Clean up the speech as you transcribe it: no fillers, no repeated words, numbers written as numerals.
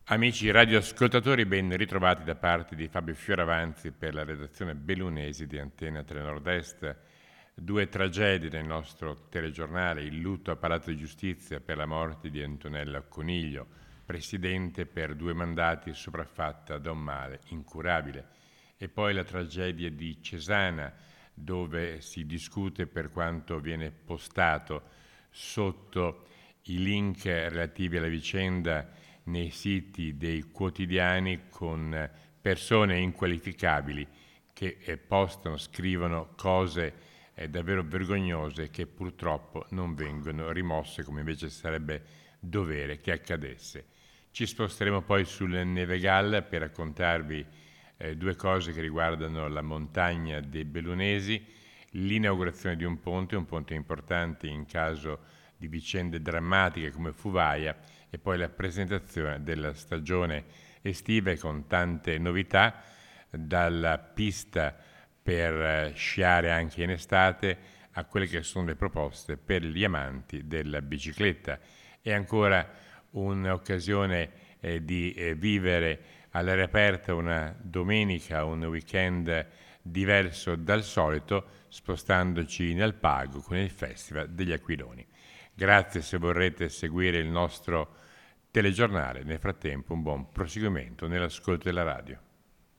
Amici radioascoltatori, ben ritrovati da parte di Fabio Fioravanti per la redazione bellunesi di Antena 3 Nord-Est. Due tragedie nel nostro telegiornale: il lutto a Palazzo di Giustizia per la morte di Antonella Coniglio, presidente per 2 mandati sopraffatta da un male incurabile, e poi la tragedia di Cesana, dove si discute per quanto viene postato sotto i link relativi alla vicenda nei siti dei quotidiani, con persone inqualificabili che postano, scrivono cose davvero vergognose che purtroppo non vengono rimosse come invece sarebbe dovere che accadesse. Ci sposteremo poi sul Nevegal per raccontarvi 2 cose che riguardano la montagna dei Bellunesi: l'inaugurazione di un ponte importante in caso di vicende drammatiche come Fuvaia, e poi la presentazione della stagione estiva con tante novità, dalla pista per sciare anche in estate a quelle che sono le proposte per gli amanti della bicicletta. E ancora un'occasione di vivere all'aria aperta una domenica, un weekend diverso dal solito, spostandoci in Alpago con il Festival degli Aquiloni. Grazie se vorrete seguire il nostro telegiornale. Nel frattempo un buon proseguimento nell'ascolto della radio.